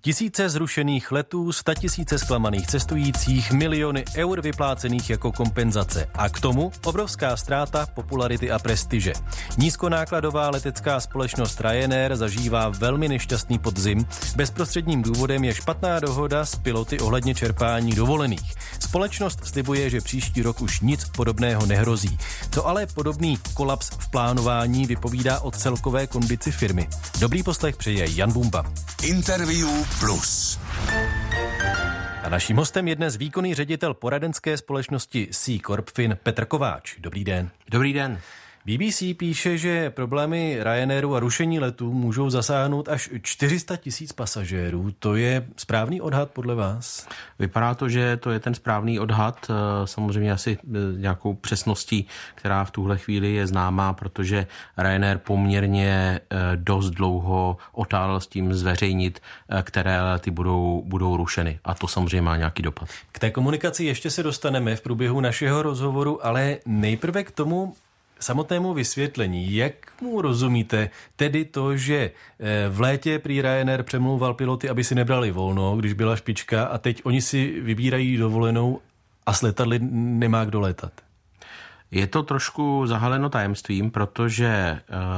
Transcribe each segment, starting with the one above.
Tisíce zrušených letů, 100 000 zklamaných cestujících, miliony eur vyplácených jako kompenzace. A k tomu obrovská ztráta popularity a prestiže. Nízkonákladová letecká společnost Ryanair zažívá velmi nešťastný podzim. Bezprostředním důvodem je špatná dohoda s piloty ohledně čerpání dovolených. Společnost slibuje, že příští rok už nic podobného nehrozí. Co ale podobný kolaps v plánování vypovídá o celkové kondici firmy. Dobrý poslech přeje Jan Bumba. Interview Plus. A naším hostem je dnes výkonný ředitel poradenské společnosti Sea Corpfin Petr Kováč. Dobrý den. Dobrý den. BBC píše, že problémy Ryanairu a rušení letů můžou zasáhnout až 400 000 pasažérů. To je správný odhad podle vás? Vypadá to, že to je ten správný odhad. Samozřejmě asi nějakou přesností, která v tuhle chvíli je známá, protože Ryanair poměrně dost dlouho otálel s tím zveřejnit, které lety budou rušeny. A to samozřejmě má nějaký dopad. K té komunikaci ještě se dostaneme v průběhu našeho rozhovoru, ale nejprve k tomu samotnému vysvětlení. Jak mu rozumíte tedy to, že v létě prý Ryanair přemlouval piloty, aby si nebrali volno, když byla špička, a teď oni si vybírají dovolenou a s letadly nemá kdo letat? Je to trošku zahaleno tajemstvím, protože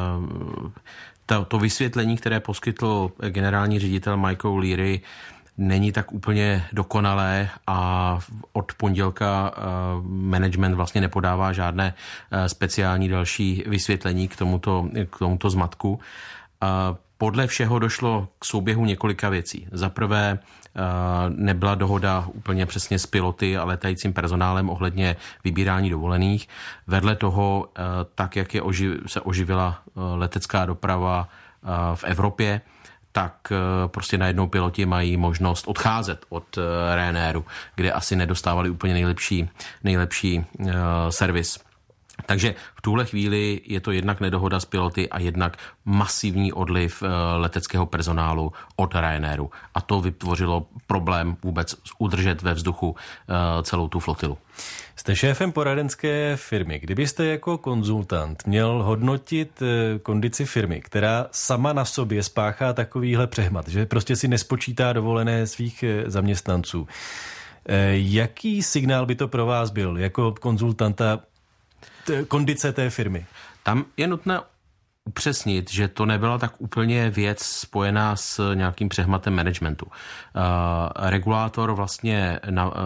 to vysvětlení, které poskytl generální ředitel Michael O'Leary, není tak úplně dokonalé a od pondělka management vlastně nepodává žádné speciální další vysvětlení k tomuto zmatku. Podle všeho došlo k souběhu několika věcí. Za prvé nebyla dohoda úplně přesně s piloty a letajícím personálem ohledně vybírání dovolených. Vedle toho, tak jak se oživila letecká doprava v Evropě, tak prostě najednou piloti mají možnost odcházet od Ryanairu, kde asi nedostávali úplně nejlepší servis. Takže v tuhle chvíli je to jednak nedohoda s piloty a jednak masivní odliv leteckého personálu od Ryanairu. A to vytvořilo problém vůbec udržet ve vzduchu celou tu flotilu. Jste šéfem poradenské firmy. Kdybyste jako konzultant měl hodnotit kondici firmy, která sama na sobě spáchá takovýhle přehmat, že prostě si nespočítá dovolené svých zaměstnanců, jaký signál by to pro vás byl jako konzultanta kondice té firmy? Tam je nutné upřesnit, že to nebyla tak úplně věc spojená s nějakým přehmatem managementu. Regulátor vlastně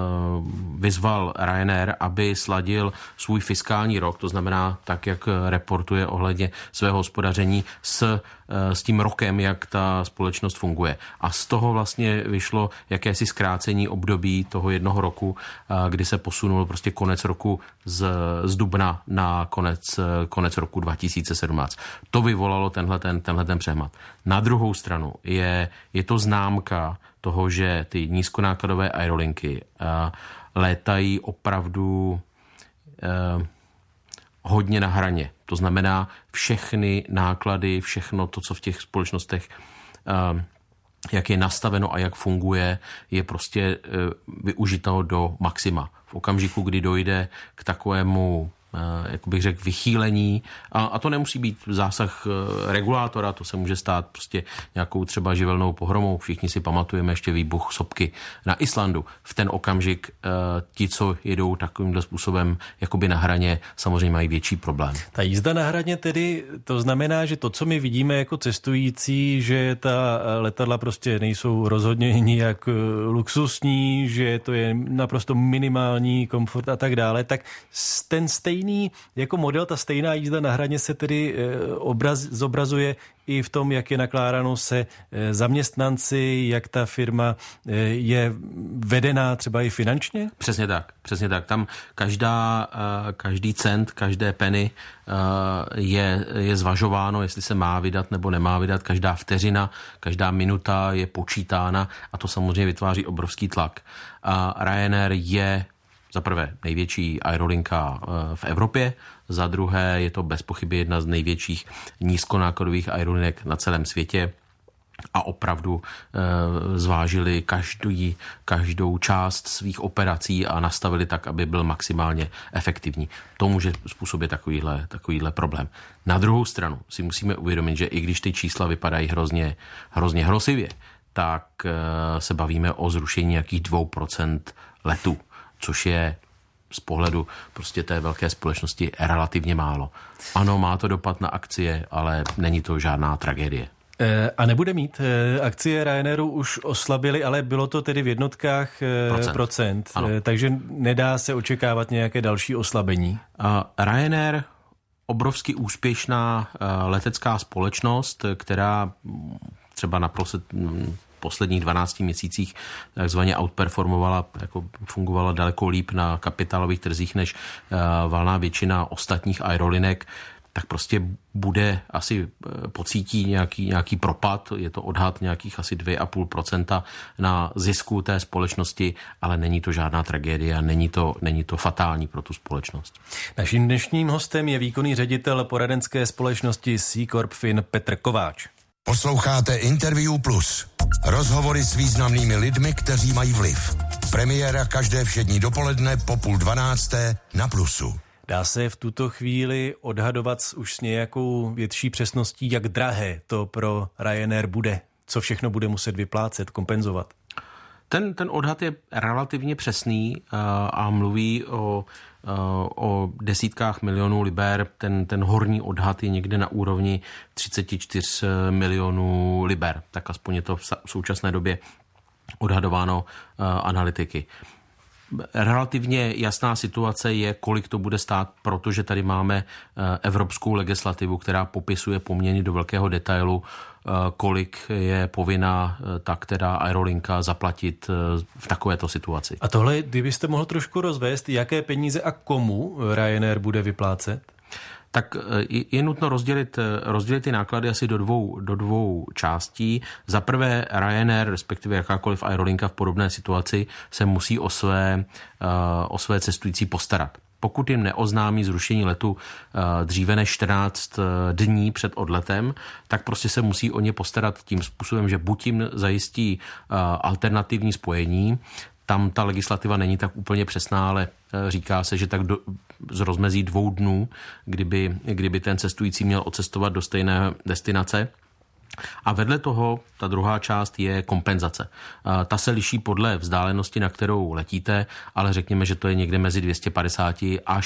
vyzval Ryanair, aby sladil svůj fiskální rok, to znamená tak, jak reportuje ohledně svého hospodaření s tím rokem, jak ta společnost funguje. A z toho vlastně vyšlo jakési zkrácení období toho jednoho roku, kdy se posunul prostě konec roku z dubna na konec roku 2017. To vyvolalo tenhle přehmat. Na druhou stranu je to známka toho, že ty nízkonákladové aerolinky létají opravdu hodně na hraně. To znamená všechny náklady, všechno to, co v těch společnostech jak je nastaveno a jak funguje, je prostě využito do maxima. V okamžiku, kdy dojde k takovému, jak bych řekl, vychýlení, a to nemusí být zásah regulátora, to se může stát prostě nějakou třeba živelnou pohromou. Všichni si pamatujeme ještě výbuch sopky na Islandu. V ten okamžik ti, co jedou takovýmhle způsobem jakoby na hraně, samozřejmě mají větší problém. Ta jízda na hraně tedy, to znamená, že to, co my vidíme jako cestující, že ta letadla prostě nejsou rozhodně nijak luxusní, že to je naprosto minimální komfort a tak dále, tak ten stejný jako model, ta stejná jízda na hraně se tedy zobrazuje i v tom, jak je nakládáno se zaměstnanci, jak ta firma je vedená třeba i finančně? Přesně tak. Tam každý cent, každé penny je zvažováno, jestli se má vydat nebo nemá vydat. Každá vteřina, každá minuta je počítána a to samozřejmě vytváří obrovský tlak. Ryanair je za prvé největší aerolinka v Evropě, za druhé je to bez pochyby jedna z největších nízkonákladových aerolinek na celém světě a opravdu zvážili každou část svých operací a nastavili tak, aby byl maximálně efektivní. To může způsobit takovýhle problém. Na druhou stranu si musíme uvědomit, že i když ty čísla vypadají hrozně hrozivě, tak se bavíme o zrušení nějakých 2% letů, což je z pohledu prostě té velké společnosti relativně málo. Ano, má to dopad na akcie, ale není to žádná tragédie. A nebude mít. Akcie Ryanairu už oslabily, ale bylo to tedy v jednotkách procent. Takže nedá se očekávat nějaké další oslabení. Ryanair, obrovsky úspěšná letecká společnost, která třeba na posledních 12 měsících takzvaně outperformovala, jako fungovala daleko líp na kapitálových trzích než valná většina ostatních aerolinek, tak prostě bude asi pocítí nějaký propad, je to odhad nějakých asi 2,5% na zisku té společnosti, ale není to žádná tragédie a není to fatální pro tu společnost. Naším dnešním hostem je výkonný ředitel poradenské společnosti C-Corp Fin Petr Kováč. Posloucháte Interview Plus. Rozhovory s významnými lidmi, kteří mají vliv. Premiéra každé všední dopoledne po 11:30 na Plusu. Dá se v tuto chvíli odhadovat už s nějakou větší přesností, jak drahé to pro Ryanair bude? Co všechno bude muset vyplácet, kompenzovat? Ten odhad je relativně přesný a mluví o desítkách milionů liber. Ten horní odhad je někde na úrovni 34 milionů liber. Tak aspoň je to v současné době odhadováno analytiky. Relativně jasná situace je, kolik to bude stát, protože tady máme evropskou legislativu, která popisuje poměrně do velkého detailu, kolik je povinná ta která aerolinka zaplatit v takovéto situaci. A tohle, kdybyste mohl trošku rozvést, jaké peníze a komu Ryanair bude vyplácet? Tak je nutno rozdělit ty náklady asi do dvou částí. Za prvé Ryanair, respektive jakákoliv aerolinka v podobné situaci, se musí o své cestující postarat. Pokud jim neoznámí zrušení letu dříve než 14 dní před odletem, tak prostě se musí o ně postarat tím způsobem, že buď jim zajistí alternativní spojení. Tam ta legislativa není tak úplně přesná, ale říká se, že tak z rozmezí 2 dnů, kdyby ten cestující měl odcestovat do stejné destinace. A vedle toho ta druhá část je kompenzace. Ta se liší podle vzdálenosti, na kterou letíte, ale řekněme, že to je někde mezi 250 až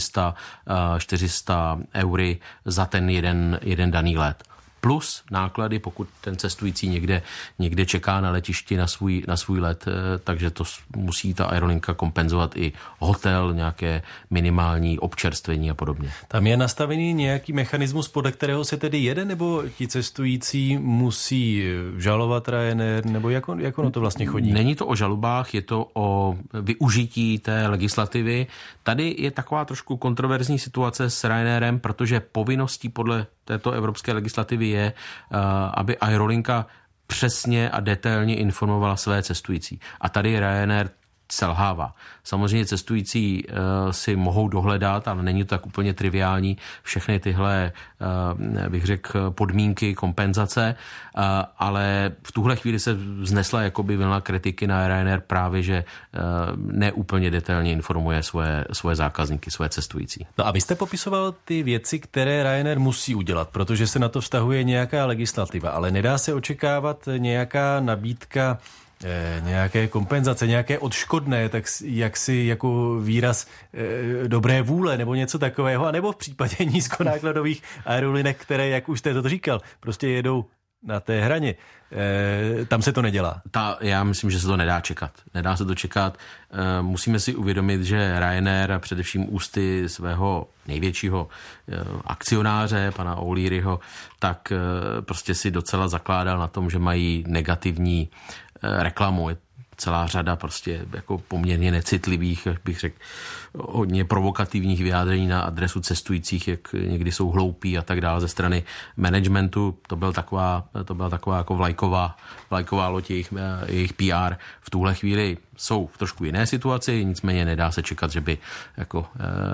400 eury za ten jeden daný let. Plus náklady, pokud ten cestující někde čeká na letišti na svůj let, takže to musí ta aerolinka kompenzovat i hotel, nějaké minimální občerstvení a podobně. Tam je nastavený nějaký mechanismus, podle kterého se tedy jede, nebo ti cestující musí žalovat Ryanair, nebo jak ono to vlastně chodí? Není to o žalobách, je to o využití té legislativy. Tady je taková trošku kontroverzní situace s Ryanairem, protože povinností podle této evropské legislativy je, aby aerolinka přesně a detailně informovala své cestující. A tady Ryanair selhává. Samozřejmě cestující si mohou dohledat, ale není to tak úplně triviální, všechny tyhle, bych řekl, podmínky, kompenzace, ale v tuhle chvíli se vznesla jakoby vlna kritiky na Ryanair právě, že neúplně detailně informuje svoje zákazníky, svoje cestující. No a vy jste popisoval ty věci, které Ryanair musí udělat, protože se na to vztahuje nějaká legislativa, ale nedá se očekávat nějaká nabídka nějaké kompenzace, nějaké odškodné, tak jaksi jako výraz dobré vůle nebo něco takového, anebo v případě nízkonákladových aerolinek, které, jak už jste to říkal, prostě jedou na té hraně. Tam se to nedělá. Já myslím, že se to nedá čekat. Nedá se to čekat. Musíme si uvědomit, že Ryanair a především ústy svého největšího akcionáře, pana O'Learyho, tak prostě si docela zakládal na tom, že mají negativní reklamu. Je celá řada prostě jako poměrně necitlivých, bych řekl, hodně provokativních vyjádření na adresu cestujících, jak někdy jsou hloupí a tak dále ze strany managementu. To byla taková jako vlajková loď jejich PR. V tuhle chvíli jsou v trošku jiné situaci, nicméně nedá se čekat, že by jako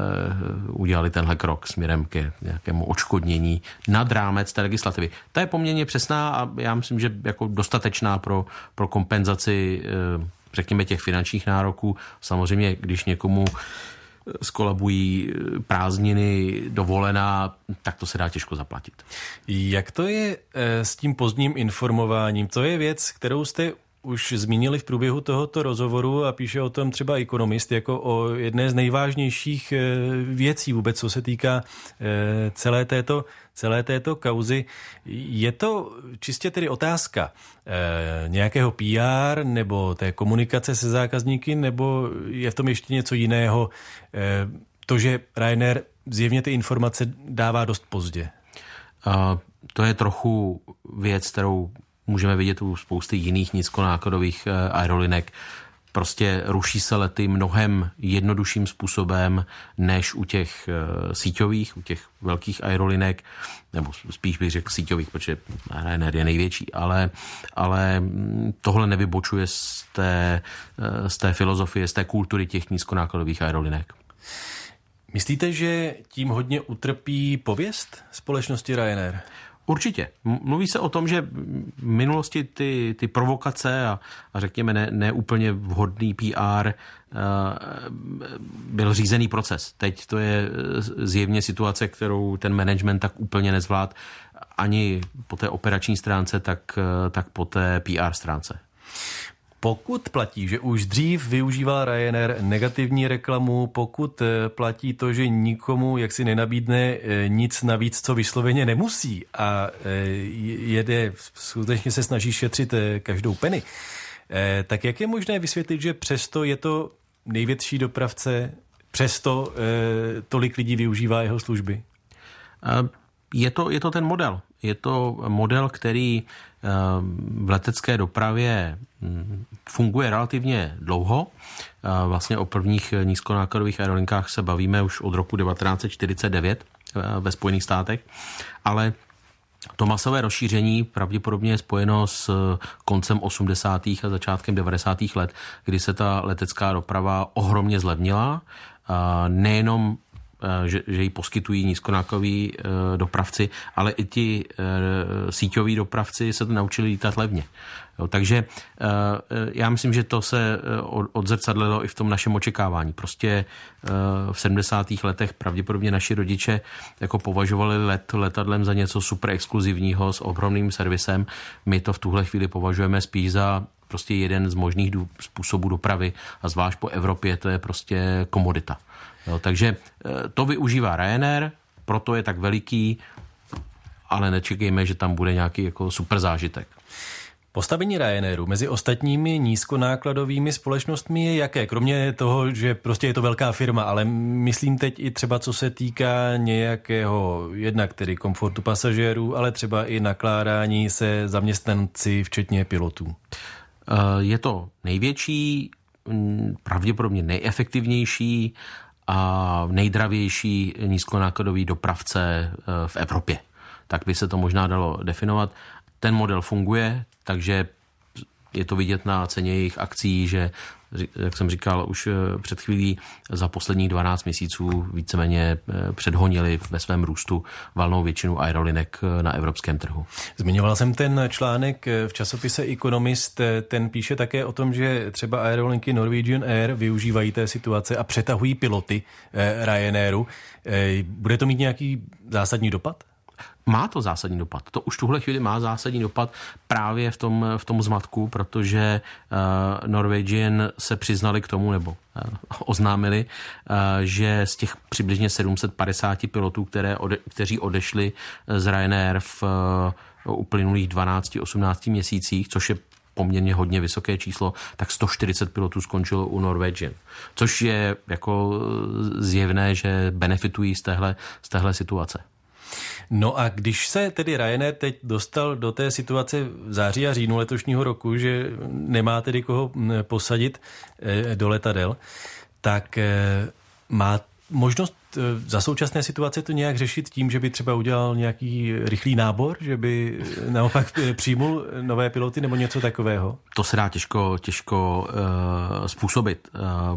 udělali tenhle krok směrem ke nějakému odškodnění nad rámec té legislativy. Ta je poměrně přesná a já myslím, že jako dostatečná pro kompenzaci řekněme těch finančních nároků. Samozřejmě, když někomu skolabují prázdniny, dovolená, tak to se dá těžko zaplatit. Jak to je s tím pozdním informováním? To je věc, kterou jste už zmínili v průběhu tohoto rozhovoru a píše o tom třeba Economist jako o jedné z nejvážnějších věcí vůbec, co se týká celé této kauzy. Je to čistě tedy otázka nějakého PR nebo té komunikace se zákazníky, nebo je v tom ještě něco jiného? To, že Ryanair zjevně ty informace dává dost pozdě. To je trochu věc, kterou můžeme vidět u spousty jiných nízkonákladových aerolinek. Prostě ruší se lety mnohem jednodušším způsobem než u těch síťových, u těch velkých aerolinek, nebo spíš bych řekl síťových, protože Ryanair je největší, ale tohle nevybočuje z té filozofie, z té kultury těch nízkonákladových aerolinek. Myslíte, že tím hodně utrpí pověst společnosti Ryanair? Určitě. Mluví se o tom, že v minulosti ty provokace a řekněme ne úplně vhodný PR byl řízený proces. Teď to je zjevně situace, kterou ten management tak úplně nezvlád ani po té operační stránce, tak po té PR stránce. Pokud platí, že už dřív využíval Ryanair negativní reklamu, pokud platí to, že nikomu jaksi nenabídne nic navíc, co vysloveně nemusí a skutečně se snaží šetřit každou penny, tak jak je možné vysvětlit, že přesto je to největší dopravce, přesto tolik lidí využívá jeho služby? Je to ten model. Je to model, který v letecké dopravě funguje relativně dlouho. Vlastně o prvních nízkonákladových aerolinkách se bavíme už od roku 1949 ve Spojených státech, ale to masové rozšíření pravděpodobně je spojeno s koncem 80. a začátkem 90. let, kdy se ta letecká doprava ohromně zlevnila. Nejenom že ji poskytují nízkonákladoví dopravci, ale i ti síťoví dopravci se to naučili lítat levně. Takže já myslím, že to se odzrcadlilo i v tom našem očekávání. Prostě v 70. letech pravděpodobně naši rodiče jako považovali let letadlem za něco super exkluzivního s ohromným servisem. My to v tuhle chvíli považujeme spíš za prostě jeden z možných způsobů dopravy a zvlášť po Evropě to je prostě komodita. Takže to využívá Ryanair, proto je tak veliký, ale nečekejme, že tam bude nějaký jako super zážitek. Postavení Ryanairu mezi ostatními nízkonákladovými společnostmi je jaké? Kromě toho, že prostě je to velká firma, ale myslím teď i třeba co se týká nějakého jednak tedy komfortu pasažérů, ale třeba i nakládání se zaměstnanci, včetně pilotů. Je to největší, pravděpodobně nejefektivnější a nejdravější nízkonákladový dopravce v Evropě. Tak by se to možná dalo definovat. Ten model funguje, takže je to vidět na ceně jejich akcí, že, jak jsem říkal už před chvílí, za posledních 12 měsíců víceméně předhonili ve svém růstu valnou většinu aerolinek na evropském trhu. Zmiňoval jsem ten článek v časopise Economist, ten píše také o tom, že třeba aerolinky Norwegian Air využívají té situace a přetahují piloty Ryanairu. Bude to mít nějaký zásadní dopad? Má to zásadní dopad. To už tuhle chvíli má zásadní dopad právě v tom zmatku, protože Norwegian se přiznali k tomu, nebo oznámili, že z těch přibližně 750 pilotů, kteří odešli z Ryanair v uplynulých 12-18 měsících, což je poměrně hodně vysoké číslo, tak 140 pilotů skončilo u Norwegian. Což je jako zjevné, že benefitují z téhle situace. No a když se tedy Ryanair teď dostal do té situace v září a říjnu letošního roku, že nemá tedy koho posadit do letadel, tak má možnost za současné situace to nějak řešit tím, že by třeba udělal nějaký rychlý nábor, že by naopak přijmul nové piloty nebo něco takového? To se dá těžko způsobit,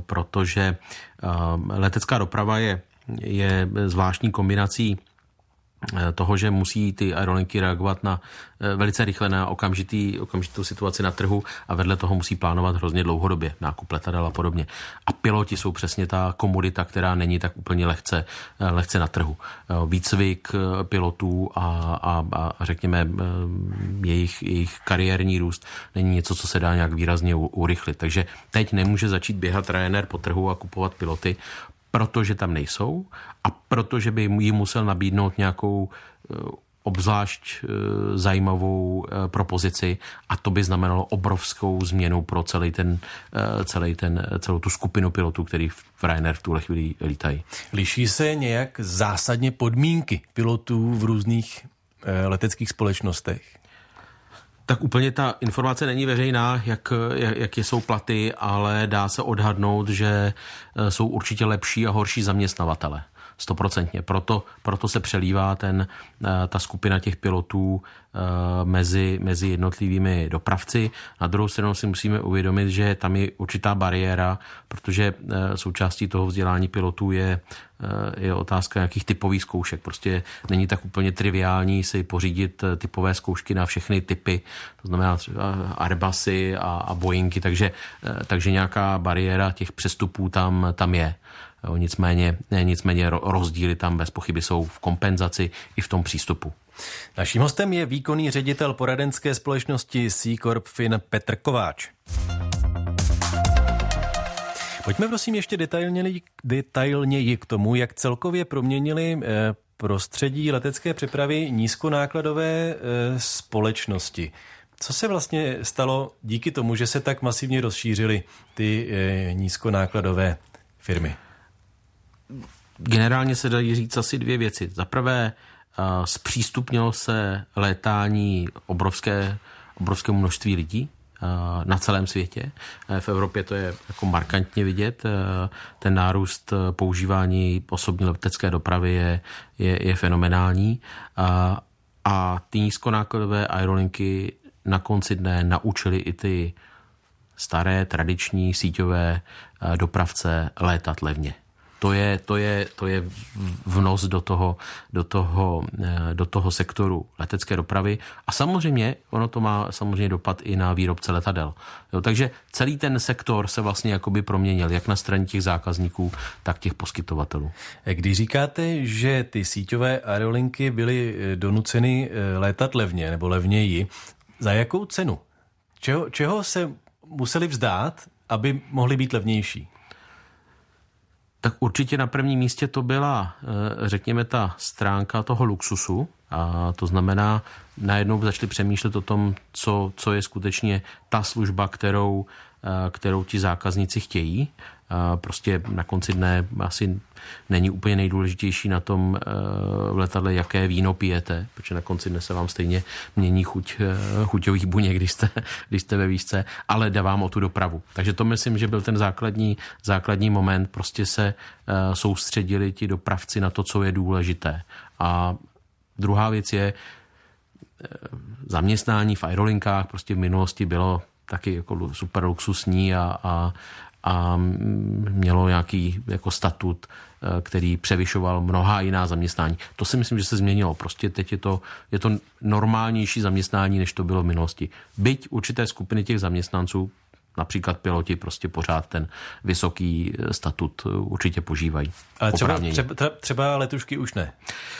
protože letecká doprava je zvláštní kombinací toho, že musí ty aerolinky reagovat na velice rychle na okamžitou situaci na trhu a vedle toho musí plánovat hrozně dlouhodobě nákup letadel a podobně. A piloti jsou přesně ta komodita, která není tak úplně lehce na trhu. Výcvik pilotů a řekněme jejich kariérní růst není něco, co se dá nějak výrazně urychlit. Takže teď nemůže začít běhat Ryanair po trhu a kupovat piloty, protože tam nejsou a protože by jim musel nabídnout nějakou obzvlášť zajímavou propozici a to by znamenalo obrovskou změnu pro celou tu skupinu pilotů, který v Ryanair v tuhle chvíli lítají. Liší se nějak zásadně podmínky pilotů v různých leteckých společnostech? Tak úplně ta informace není veřejná, jaké jsou platy, ale dá se odhadnout, že jsou určitě lepší a horší zaměstnavatele. 100%. Proto se přelívá ta skupina těch pilotů mezi jednotlivými dopravci. Na druhou stranu si musíme uvědomit, že tam je určitá bariéra, protože součástí toho vzdělání pilotů je otázka nějakých typových zkoušek. Prostě není tak úplně triviální si pořídit typové zkoušky na všechny typy, to znamená třeba Airbusy a Boeingy, takže nějaká bariéra těch přestupů tam je. Nicméně rozdíly tam bez pochyby jsou v kompenzaci i v tom přístupu. Naším hostem je výkonný ředitel poradenské společnosti C Corp Fin Petr Kováč. Pojďme prosím ještě detailněji k tomu, jak celkově proměnili prostředí letecké přepravy nízkonákladové společnosti. Co se vlastně stalo díky tomu, že se tak masivně rozšířily ty nízkonákladové firmy? Generálně se dají říct asi dvě věci. Za prvé, zpřístupnilo se létání obrovskému množství lidí na celém světě. V Evropě to je jako markantně vidět. Ten nárůst používání osobní letecké dopravy je fenomenální. A ty nízkonákladové aerolinky na konci dne naučily i ty staré, tradiční, síťové dopravce létat levně. To je vnos do toho sektoru letecké dopravy a samozřejmě ono to má samozřejmě dopad i na výrobce letadel. Jo, takže celý ten sektor se vlastně jakoby proměnil, jak na straně těch zákazníků, tak těch poskytovatelů. Když říkáte, že ty síťové aerolinky byly donuceny létat levně nebo levněji, za jakou cenu? Čeho se museli vzdát, aby mohly být levnější? Tak určitě na prvním místě to byla, řekněme, ta stránka toho luxusu. A to znamená, najednou začali přemýšlet o tom, co je skutečně ta služba, kterou ti zákazníci chtějí. Prostě na konci dne asi není úplně nejdůležitější na tom v letadle, jaké víno pijete, protože na konci dne se vám stejně mění chuťových buněk, když jste ve výšce, ale jde vám o tu dopravu. Takže to myslím, že byl ten základní moment, prostě se soustředili ti dopravci na to, co je důležité. A druhá věc je zaměstnání v aerolinkách, prostě v minulosti bylo taky jako super luxusní a mělo nějaký jako statut, který převyšoval mnohá jiná zaměstnání. To si myslím, že se změnilo. Prostě teď je to normálnější zaměstnání, než to bylo v minulosti. Byť určité skupiny těch zaměstnanců, například piloti, prostě pořád ten vysoký statut určitě požívají. Ale třeba letušky už ne?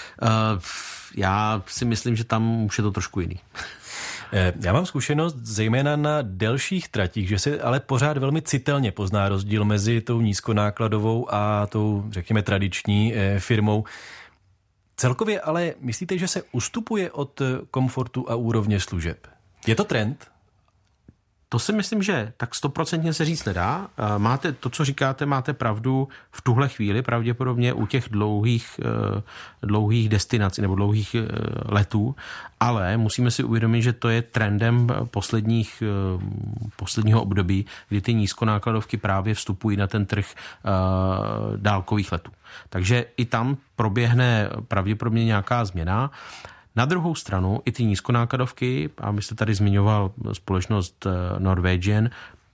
Já si myslím, že tam už je to trošku jiný. Já mám zkušenost zejména na delších tratích, že se ale pořád velmi citelně pozná rozdíl mezi tou nízkonákladovou a tou, řekněme, tradiční firmou. Celkově ale myslíte, že se ustupuje od komfortu a úrovně služeb? Je to trend? To si myslím, že tak 100% se říct nedá. Máte to, co říkáte, máte pravdu v tuhle chvíli pravděpodobně u těch dlouhých destinací nebo dlouhých letů, ale musíme si uvědomit, že to je trendem posledního období, kdy ty nízkonákladovky právě vstupují na ten trh dálkových letů. Takže i tam proběhne pravděpodobně nějaká změna. Na druhou stranu i ty nízkonákladovky, a my jste tady zmiňoval společnost Norwegian,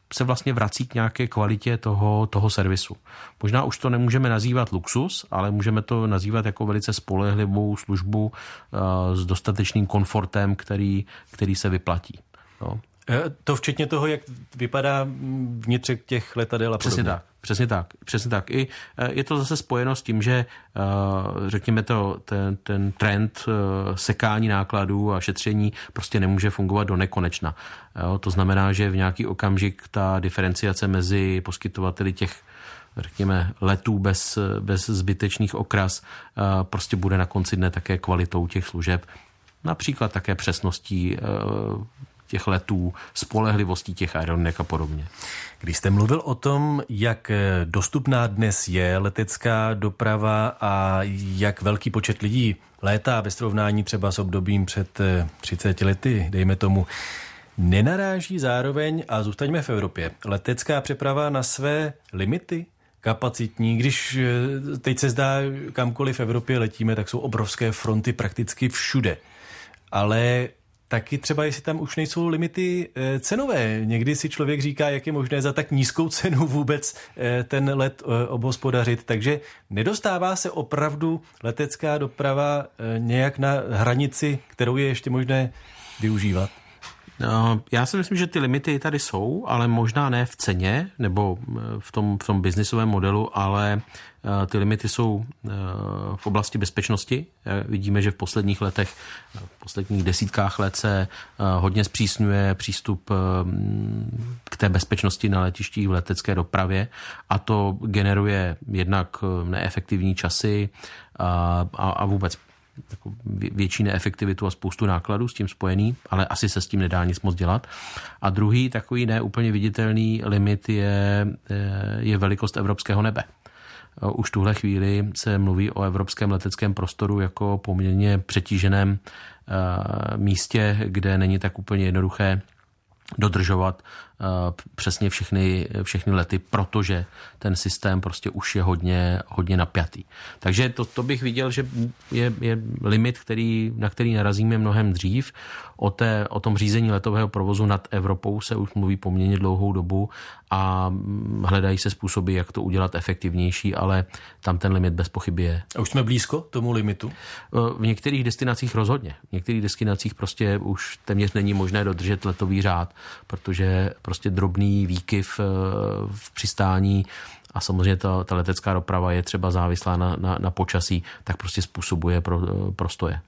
se vlastně vrací k nějaké kvalitě toho servisu. Možná už to nemůžeme nazývat luxus, ale můžeme to nazývat jako velice spolehlivou službu s dostatečným komfortem, který se vyplatí. No. To včetně toho, jak vypadá vnitřek těch letadel a podobně. Přesně tak. I je to zase spojeno s tím, že řekněme ten trend sekání nákladů a šetření prostě nemůže fungovat do nekonečna. Jo, to znamená, že v nějaký okamžik ta diferenciace mezi poskytovateli těch řekněme letů bez zbytečných okras prostě bude na konci dne také kvalitou těch služeb. Například také přesností těch letů, spolehlivostí těch aerolinek a podobně. Když jste mluvil o tom, jak dostupná dnes je letecká doprava a jak velký počet lidí létá ve srovnání třeba s obdobím před 30 lety, dejme tomu, nenaráží zároveň, a zůstaňme v Evropě, letecká přeprava na své limity kapacitní? Když teď se zdá, kamkoliv v Evropě letíme, tak jsou obrovské fronty prakticky všude. Ale taky třeba, jestli tam už nejsou limity cenové. Někdy si člověk říká, jak je možné za tak nízkou cenu vůbec ten let obhospodařit. Takže nedostává se opravdu letecká doprava nějak na hranici, kterou je ještě možné využívat? Já si myslím, že ty limity tady jsou, ale možná ne v ceně nebo v tom biznisovém modelu, ale ty limity jsou v oblasti bezpečnosti. Vidíme, že v posledních letech, v posledních desítkách let se hodně zpřísňuje přístup k té bezpečnosti na letištích v letecké dopravě a to generuje jednak neefektivní časy a vůbec větší neefektivitu a spoustu nákladů s tím spojený, ale asi se s tím nedá nic moc dělat. A druhý takový neúplně viditelný limit je velikost evropského nebe. Už tuhle chvíli se mluví o evropském leteckém prostoru jako poměrně přetíženém místě, kde není tak úplně jednoduché dodržovat přesně všechny lety, protože ten systém prostě už je hodně napjatý. Takže to bych viděl, že je limit, na který narazíme mnohem dřív. O tom řízení letového provozu nad Evropou se už mluví poměrně dlouhou dobu a hledají se způsoby, jak to udělat efektivnější, ale tam ten limit bez pochyby je. A už jsme blízko tomu limitu? V některých destinacích rozhodně. V některých destinacích prostě už téměř není možné dodržet letový řád, protože prostě drobný výkyv v přistání a samozřejmě ta letecká doprava je třeba závislá na počasí, tak prostě způsobuje prostoje.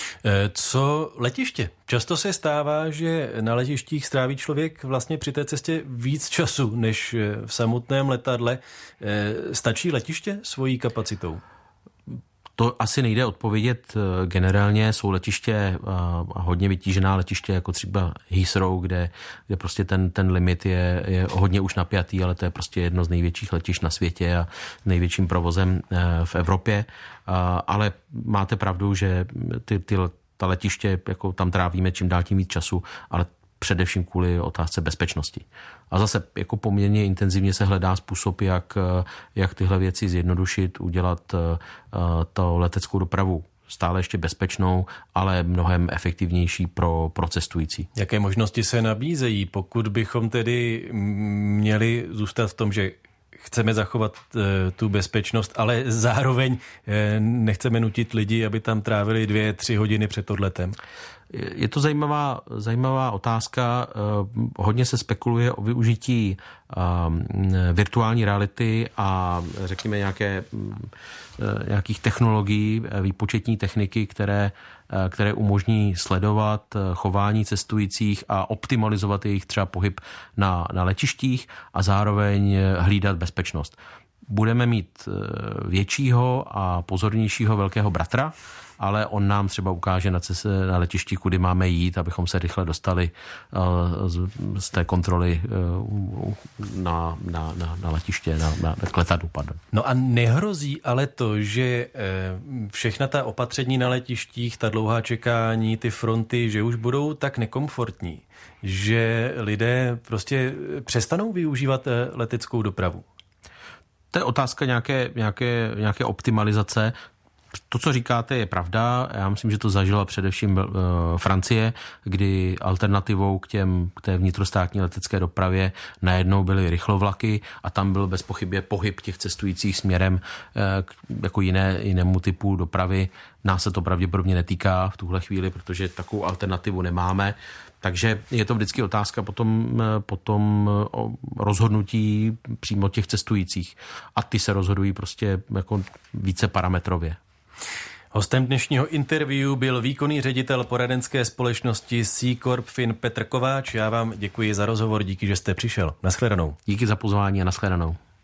Co letiště? Často se stává, že na letištích stráví člověk vlastně při té cestě víc času než v samotném letadle. Stačí letiště svojí kapacitou? To asi nejde odpovědět generálně. Jsou letiště a hodně vytížená letiště, jako třeba Heathrow, kde prostě ten limit je hodně už napjatý, ale to je prostě jedno z největších letišť na světě a největším provozem v Evropě. Ale máte pravdu, že ta letiště, jako tam trávíme čím dál tím víc času, ale především kvůli otázce bezpečnosti. A zase jako poměrně intenzivně se hledá způsob, jak tyhle věci zjednodušit, udělat to leteckou dopravu stále ještě bezpečnou, ale mnohem efektivnější pro cestující. Jaké možnosti se nabízejí, pokud bychom tedy měli zůstat v tom, že chceme zachovat tu bezpečnost, ale zároveň nechceme nutit lidi, aby tam trávili 2-3 hodiny před odletem? Je to zajímavá otázka. Hodně se spekuluje o využití virtuální reality a řekněme nějakých technologií, výpočetní techniky, které umožní sledovat chování cestujících a optimalizovat jejich třeba pohyb na letištích a zároveň hlídat bezpečnost. Budeme mít většího a pozornějšího velkého bratra, ale on nám třeba ukáže na letišti, kudy máme jít, abychom se rychle dostali z té kontroly na letiště, k letadlu. Pardon. No a nehrozí ale to, že všechna ta opatření na letištích, ta dlouhá čekání, ty fronty, že už budou tak nekomfortní, že lidé prostě přestanou využívat leteckou dopravu? To je otázka nějaké optimalizace. To, co říkáte, je pravda. Já myslím, že to zažila především Francie, kdy alternativou k té vnitrostátní letecké dopravě najednou byly rychlovlaky a tam byl bez pochyby pohyb těch cestujících směrem jako jinému typu dopravy. Nás se to pravděpodobně netýká v tuhle chvíli, protože takovou alternativu nemáme. Takže je to vždycky otázka potom o rozhodnutí přímo těch cestujících. A ty se rozhodují prostě jako více parametrově. Hostem dnešního interview byl výkonný ředitel poradenské společnosti SeaCorp Fin Petr Kováč. Já vám děkuji za rozhovor, díky, že jste přišel. Nashledanou. Díky za pozvání a nashledanou.